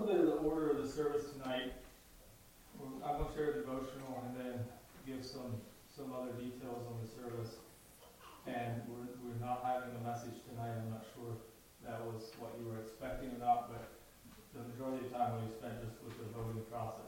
little bit of the order of the service tonight. I'm going to share a devotional and then give some other details on the service. And we're not having a message tonight. I'm not sure if that was what you were expecting or not, but the majority of the time we spent just with the voting process.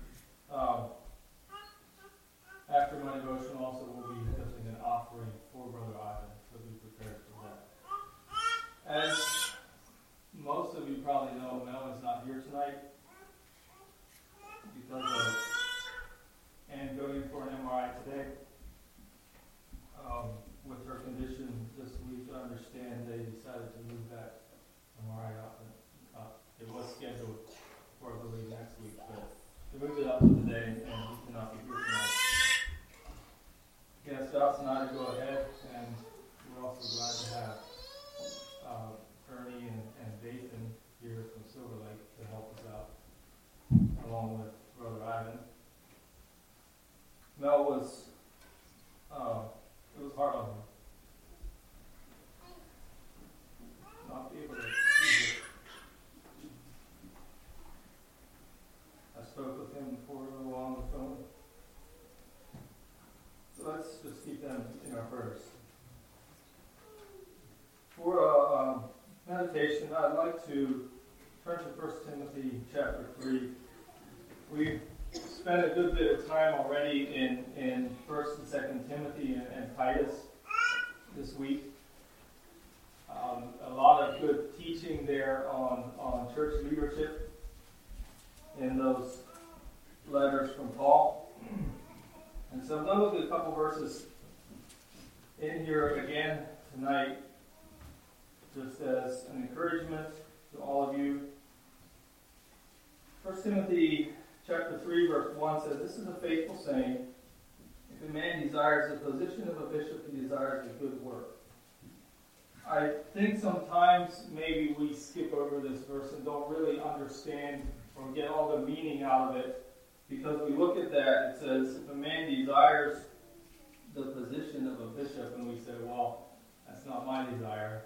After my devotion also will be lifting an offering for Brother Ivan, so be prepared for that. As most of you probably know, Mel is not here tonight because of and going for an MRI today. With her condition this week, I understand they decided to move that MRI up. It was scheduled for, I believe, next week, but they moved it up to today, and he cannot be here tonight. He asked Dots and I to go ahead, and we're also glad to have Ernie and Dathan here from Silver Lake to help us out, along with Brother Ivan. Mel was, it was hard on him. Not be able to see it. I spoke with him for a little while on the phone. So let's just keep them in our prayers. For meditation, I'd like to turn to 1 Timothy chapter 3. We've spent a good bit of time already in 1 and 2 Timothy and Titus this week. A lot of good teaching there on church leadership in those letters from Paul. And so I'm going to look at a couple verses in here again tonight, just as an encouragement to all of you. 1 Timothy chapter 3, verse 1 says, "This is a faithful saying, if a man desires the position of a bishop, he desires a good work." I think sometimes maybe we skip over this verse and don't really understand or get all the meaning out of it, because we look at that, it says, if a man desires the position of a bishop, and we say, well, that's not my desire.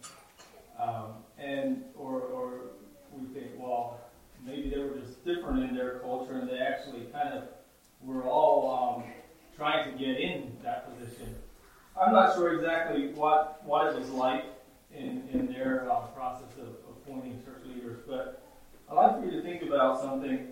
Or we think, well, maybe they were just different in their culture, and they actually kind of were all trying to get in that position. I'm not sure exactly what it was like in their process of appointing church leaders, but I'd like for you to think about something.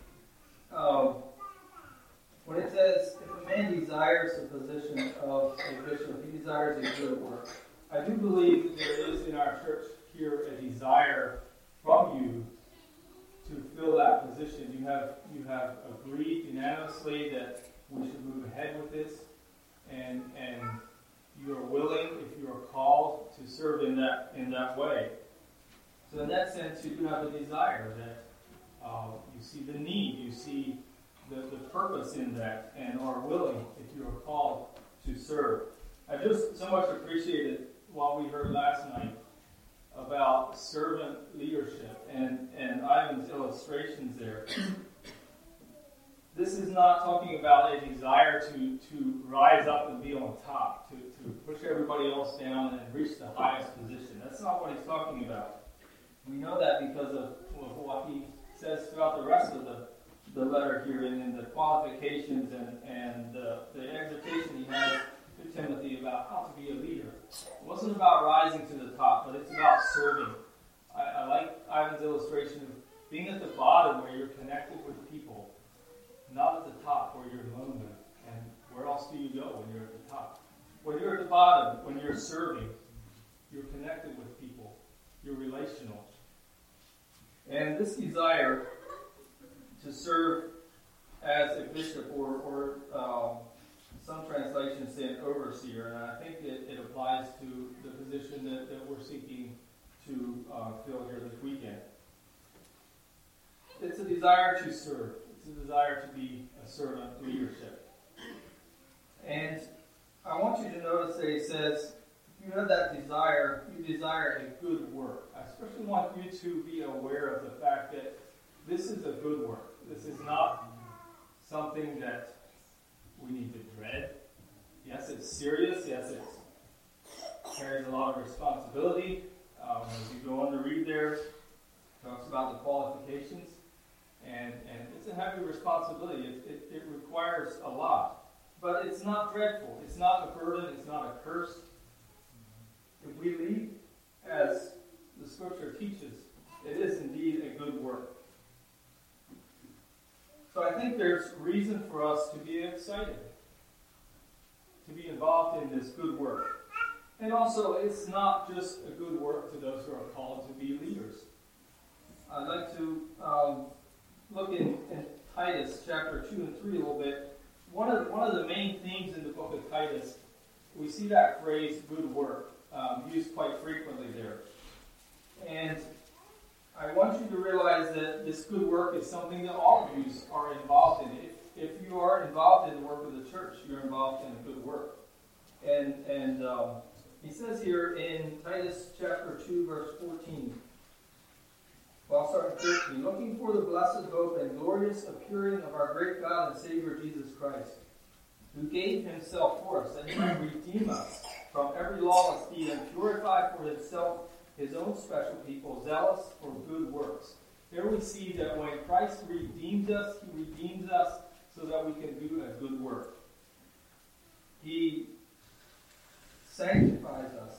When it says, if a man desires the position of a bishop, he desires a good work. I do believe that there is in our church here a desire from you to fill that position. You have agreed unanimously that we should move ahead with this, and you are willing, if you are called, to serve in that way. So in that sense, you do have a desire that you see the need, you see the purpose in that, and are willing, if you are called, to serve. I just so much appreciated what we heard last night about servant leadership and Ivan's illustrations there. This is not talking about a desire to rise up and be on top, to push everybody else down and reach the highest position. That's not what he's talking about. We know that because of what he says throughout the rest of the letter here, and in the qualifications and the exhortation he has to Timothy about how to be a leader. It wasn't about rising to the top, but it's about serving. I like Ivan's illustration of being at the bottom where you're connected with people, not at the top where you're lonely. And where else do you go when you're at the top? When you're at the bottom, when you're serving, you're connected with people. You're relational. And this desire to serve as a bishop, or some translations say an overseer, and I think it applies to the position that we're seeking to fill here this weekend. It's a desire to serve. It's a desire to be a servant leadership. And I want you to notice that he says, if you have that desire, you desire a good work. I especially want you to be aware of the fact that this is a good work. This is not something that we need to dread. Yes, it's serious. Yes, it carries a lot of responsibility. As you go on to read there, talks about the qualifications, and it's a heavy responsibility. It requires a lot. But it's not dreadful. It's not a burden. It's not a curse. If we lead as the Scripture teaches, it is indeed a good work. So I think there's reason for us to be excited, to be involved in this good work. And also, it's not just a good work to those who are called to be leaders. I'd like to look in Titus chapter 2 and 3 a little bit. One of the main themes in the book of Titus, we see that phrase, good work, used quite frequently there. And I want you to realize that this good work is something that all of you are involved in. If you are involved in the work of the church, you're involved in a good work. And he says here in Titus chapter 2, verse 14, well, I'll start with 13. Looking for the blessed hope and glorious appearing of our great God and Savior Jesus Christ, who gave himself for us, that he might redeem us from every lawless deed and purify for himself his own special people, zealous for good works. Here we see that when Christ redeemed us, he redeems us so that we can do a good work. He sanctifies us.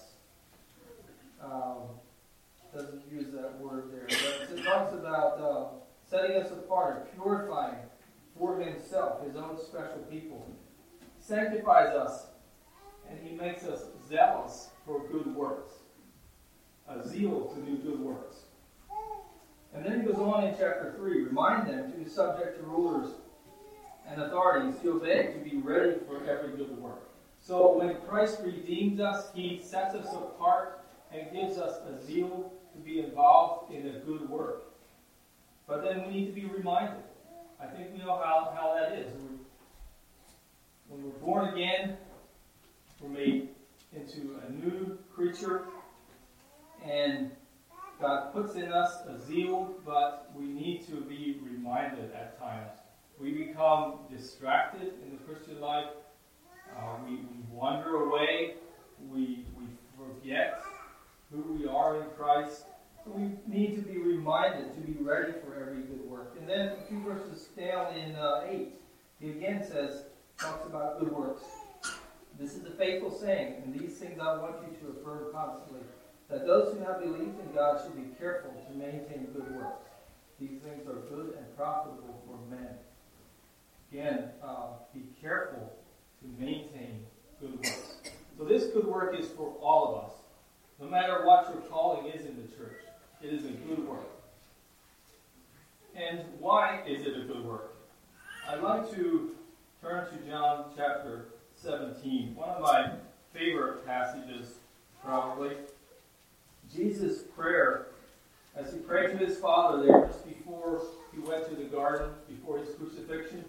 Doesn't use that word there, but it talks about setting us apart, purifying for himself, his own special people. He sanctifies us, and he makes us zealous for good works. A zeal to do good works. And then he goes on in chapter 3, remind them to be subject to rulers and authorities, to obey, to be ready for every good work. So when Christ redeems us, he sets us apart and gives us a zeal to be involved in a good work. But then we need to be reminded. I think we know how that is. When we're born again, we're made into a new creature, and God puts in us a zeal, but we need to be reminded at times. We become distracted in the Christian life. We wander away. We forget who we are in Christ. So we need to be reminded to be ready for every good work. And then a few verses down in 8, he again talks about good works. This is a faithful saying, and these things I want you to affirm constantly, that those who have believed in God should be careful to maintain good works. These things are good and profitable for men. Again, be careful to maintain good works. So this good work is for all of us. No matter what your calling is in the church, it is a good work. And why is it a good work? I'd like to turn to John chapter 17, one of my favorite passages, probably. Jesus' prayer, as he prayed to his Father there just before he went to the garden, before his crucifixion.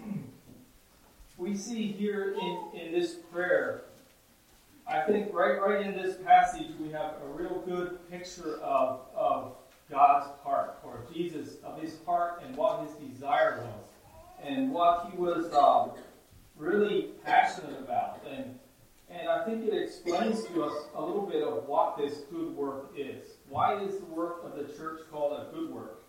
We see here in this prayer, I think right in this passage, we have a real good picture of God's heart, or Jesus, of his heart and what his desire was, and what he was really passionate about. And I think it explains to us a little bit of what this good work is. Why is the work of the church called a good work?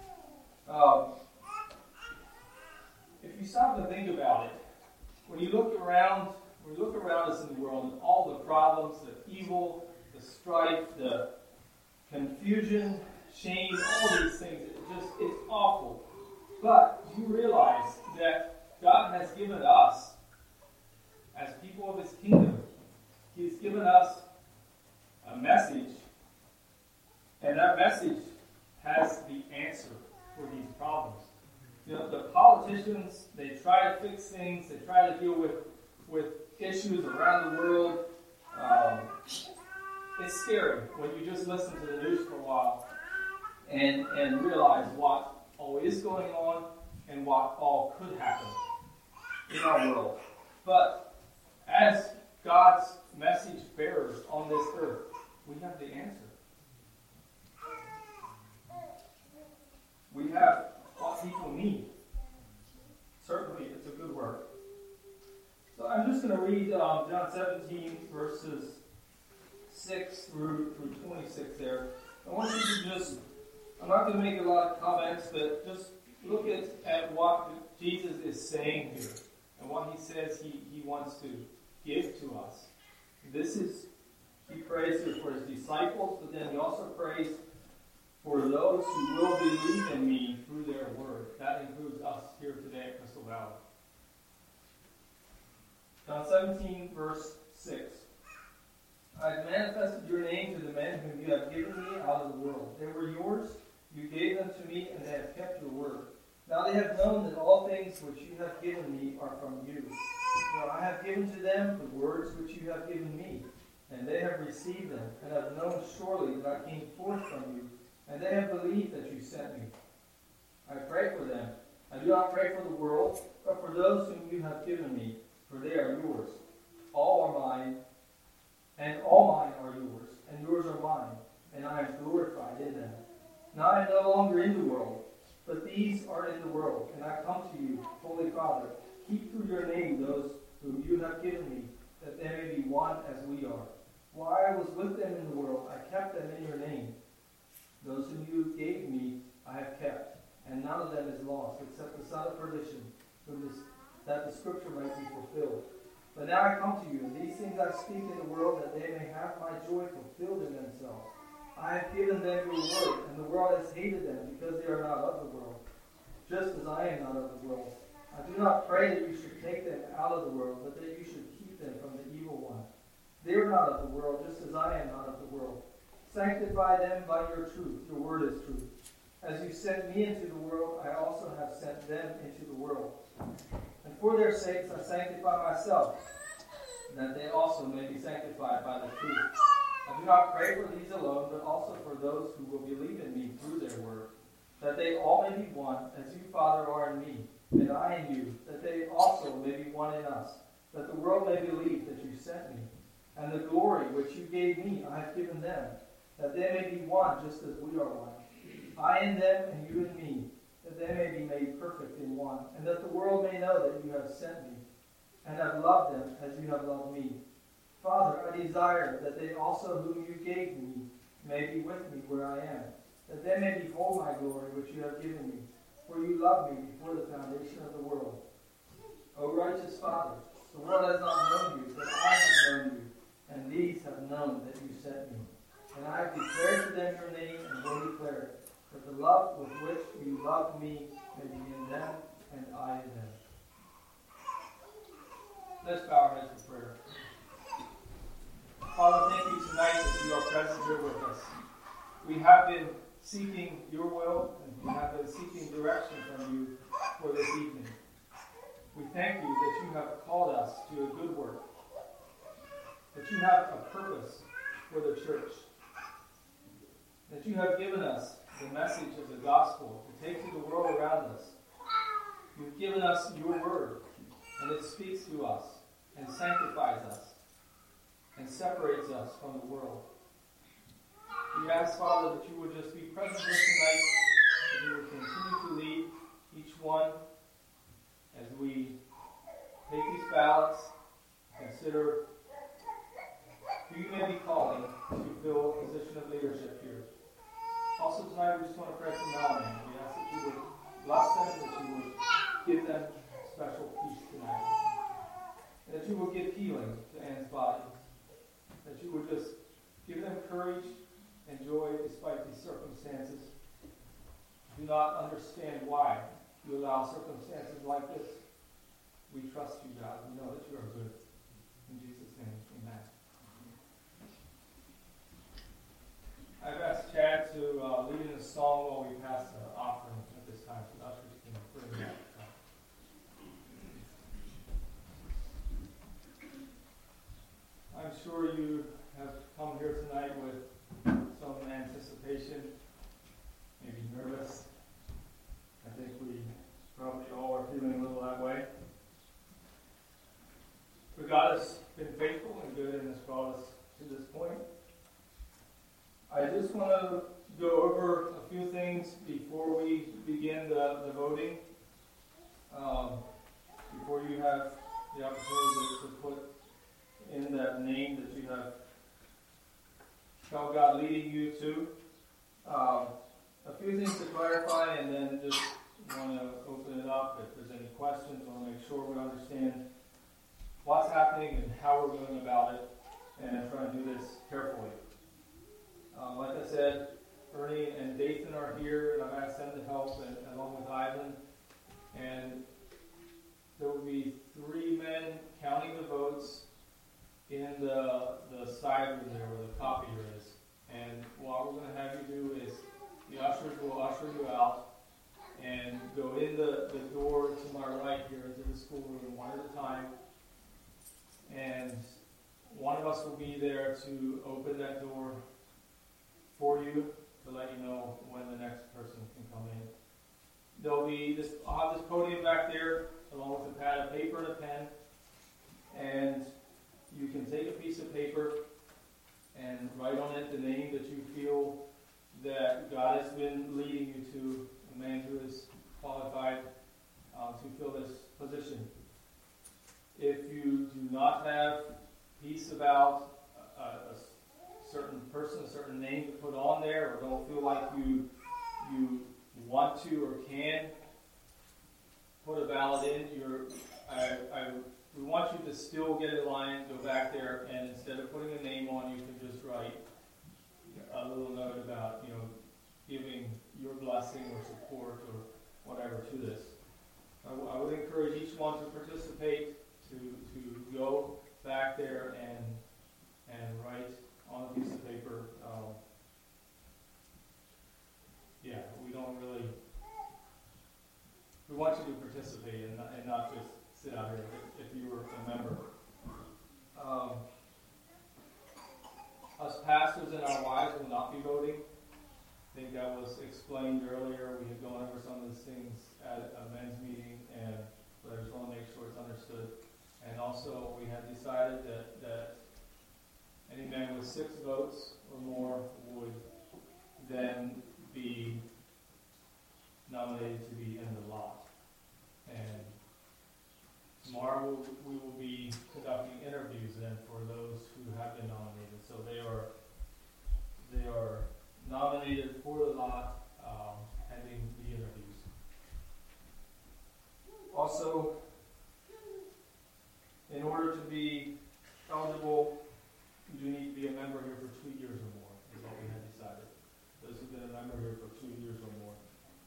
If you stop to think about it, when you look around us in the world and all the problems, the evil, the strife, the confusion, shame, all these things, it's awful. But you realize that God has given us, as people of his kingdom, he's given us a message, and that message has the answer for these problems. You know, the politicians, they try to fix things, they try to deal with issues around the world. It's scary when you just listen to the news for a while and realize what all is going on and what all could happen in our world. But as God's message bearers on this earth, we have the answer. We have what people need. Certainly, it's a good work. So I'm just going to read John 17, verses 6 through 26 there. I want you to just I'm not going to make a lot of comments, but just look at what Jesus is saying here and what he says he wants to give to us. He prays here for his disciples, but then he also prays for those who will believe in me through their word. That includes us here today at Crystal Valley. John 17, verse 6. I have manifested your name to the men whom you have given me out of the world. They were yours. You gave them to me, and they have kept your word. Now they have known that all things which you have given me are from you. For I have given to them the words which you have given me, and they have received them, and have known surely that I came forth from you, and they have believed that you sent me. I pray for them. I do not pray for the world, but for those whom you have given me, for they are yours. All are mine, and all mine are yours, and yours are mine, and I am glorified in them. Now I am no longer in the world, but these are in the world, and I come to you, Holy Father. Keep through your name those whom you have given me, that they may be one as we are. While I was with them in the world, I kept them in your name. Those whom you gave me, I have kept, and none of them is lost, except the son of perdition, that the scripture might be fulfilled. But now I come to you, and these things I speak in the world, that they may have my joy fulfilled in themselves. I have given them your word, and the world has hated them, because they are not of the world, just as I am not of the world. I do not pray that you should take them out of the world, but that you should keep them from the evil one. They are not of the world, just as I am not of the world. Sanctify them by your truth. Your word is truth. As you sent me into the world, I also have sent them into the world. And for their sakes I sanctify myself, that they also may be sanctified by the truth. I do not pray for these alone, but also for those who will believe in me through their word, that they all may be one, as you, Father, are in me, and I in you, that they also may be one in us, that the world may believe that you sent me. And the glory which you gave me I have given them, that they may be one just as we are one. I in them and you in me, that they may be made perfect in one, and that the world may know that you have sent me, and have loved them as you have loved me. Father, I desire that they also whom you gave me may be with me where I am, that they may behold my glory which you have given me, for you loved me before the foundation of the world. O righteous Father, the world has not known you, but I have known you, and these have known that you sent me. And I have declared to them your name, and will declare it, that the love with which you loved me may be in them, and I in them. Let's bow our heads for prayer. Father, thank you tonight that you are present here with us. We have been seeking your will, and we have been seeking direction from you for this evening. We thank you that you have called us to a good work, that you have a purpose for the church, that you have given us the message of the gospel to take to the world around us. You've given us your word, and it speaks to us and sanctifies us and separates us from the world. We ask, Father, that you would just be present here tonight, that you would continue to lead each one as we take these ballots, consider who you may be calling to fill a position of leadership here. Also tonight, we just want to pray for Melanie. We ask that you would bless them, that you would give them special peace tonight, and that you would give healing to Anne's body, that you would just give them courage and joy despite these circumstances. Do not understand why you allow circumstances like this. We trust you, God. We know that you are good. In Jesus' name, amen. I've asked Chad to lead in a song while we pass the offering at this time, so ushers can bring that. I'm sure you have come here tonight with some anticipation, maybe nervous. I think we probably all are feeling a little that way. But God has been faithful and good and has brought us to this point. I just want to go over a few things before we begin the voting. Before you have the opportunity to put in that name that you have felt God leading you to. a few things to clarify, and then just want to open it up. If there's any questions, I want to make sure we understand what's happening and how we're going about it, and try to do this carefully. Like I said, Ernie and Dathan are here, and I've asked them to help, and, along with Ivan. And there will be 3 men counting the votes in the side room there where the copier is. And what we're going to have you do is the ushers will usher you out and go in the door to my right here into the schoolroom one at a time. And one of us will be there to open that door for you to let you know when the next person can come in. There'll be this. I'll have this podium back there along with a pad of paper and a pen, and you can take a piece of paper and write on it the name that you feel that God has been leading you to, a man who is qualified to fill this position. If you do not have peace about a certain person, a certain name to put on there, or don't feel like you want to or can put a ballot in, we want you to still get in line, go back there, and instead of putting a name on, you can just write a little note about, giving your blessing or support or whatever to this. I would encourage each one to participate, to go back there and write on a piece of paper. We want you to participate and not just sit out here if you were a member. Us pastors and our wives will not be voting. I think that was explained earlier. We had gone over some of these things at a men's meeting, but I just want to make sure it's understood. And also, we had decided that any man with 6 votes or more would then be nominated to be in the lot. And tomorrow we will be conducting interviews then for those who have been nominated. So they are nominated for the lot, pending the interviews. Also, in order to be eligible, you do need to be a member here for 2 years or more, is what we had decided. Those who've been a member here for 2 years or more.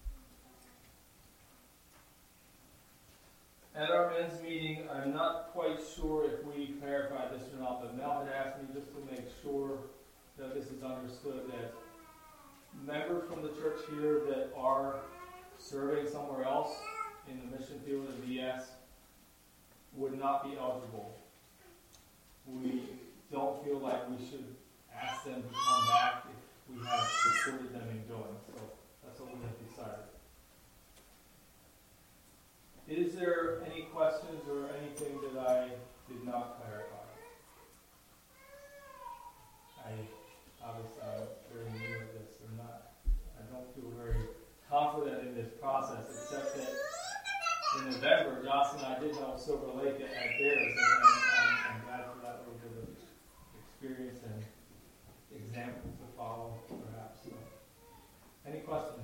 At our men's meeting, I'm not quite sure if we clarified this or not, but Mel had asked me just to make sure that this is understood, that members from the church here that are serving somewhere else in the mission field of VS would not be eligible. We don't feel like we should ask them to come back if we have supported them in going. So that's what we have decided. Is there any questions or anything that I did not clarify? Obviously, I'm very new at this. I don't feel very confident in this process, except that in November, Joss and I did help Silver Lake at theirs, and I'm glad for that little bit of experience and example to follow, perhaps. So, any questions?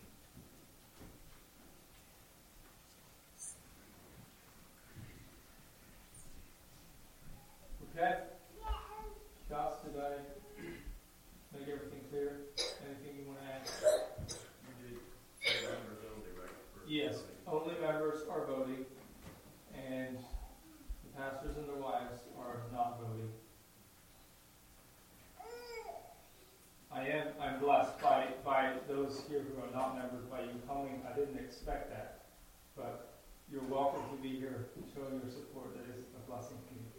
Okay. Joss, did I make everything clear? Anything you want to add? Members only, right? Yes, only members are voting, and the pastors and their wives are not voting. I'm blessed by those here who are not members, by you coming. I didn't expect that, but you're welcome to be here, showing your support. That is a blessing to me.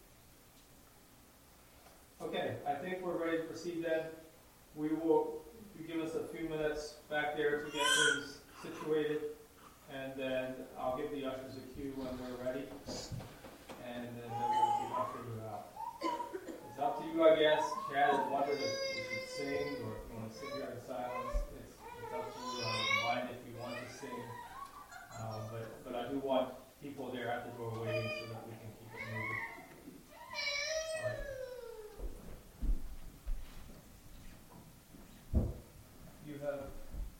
Okay, I think we're ready to proceed then. We will, if you give us a few minutes back there to get things situated, and then I'll give the ushers a cue when we're ready, and then we'll usher you out. It's up to you, I guess. Chad has wondered if we should sing, or if you want to sit here in silence. It's up to you. I don't mind if you want to sing, but I do want people there at the door waiting so that we can keep it moving. All right. You have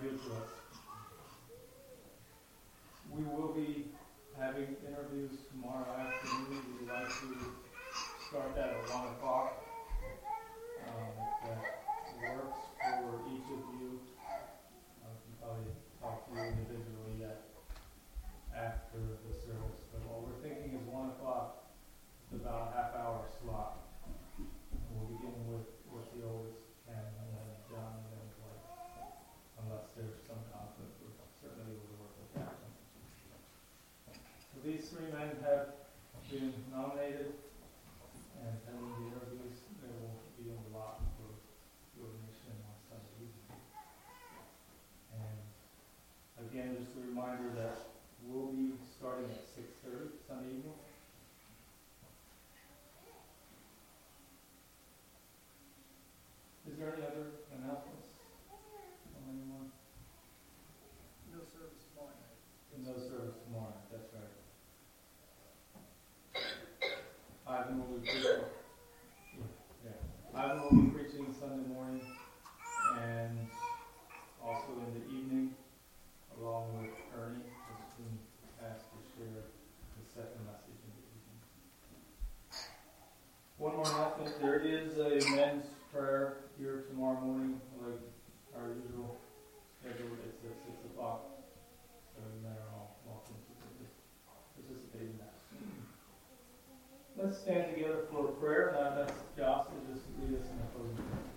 good to us. We will be having interviews tomorrow afternoon. We would like to start that at 1 o'clock. If that works for each of you, I can probably talk to you individually after the service. But what we're thinking is 1 o'clock is about a half-hour slot. We'll begin with the oldest, Ken, and then John, and then Blake, unless there's some conflict. We certainly will work with that. So these three men have been nominated, and pending the interviews, they will be in the lot for the ordination on Sunday evening. And again, just a reminder that we'll be starting at 6:30 Sunday evening. Is there any other announcements from anyone? No service tomorrow night. No service tomorrow night, that's right. Ivan will be preaching. Ivan will be preaching Sunday morning and also in the evening, along with Ernie, who's been asked to share the second message in the evening. One more announcement: there is a men's prayer here tomorrow morning, like our usual schedule. It's at 6 o'clock. So you men are all welcome to participate in that. Let's stand together for prayer. Now that's Josh to just lead us in the closing prayer.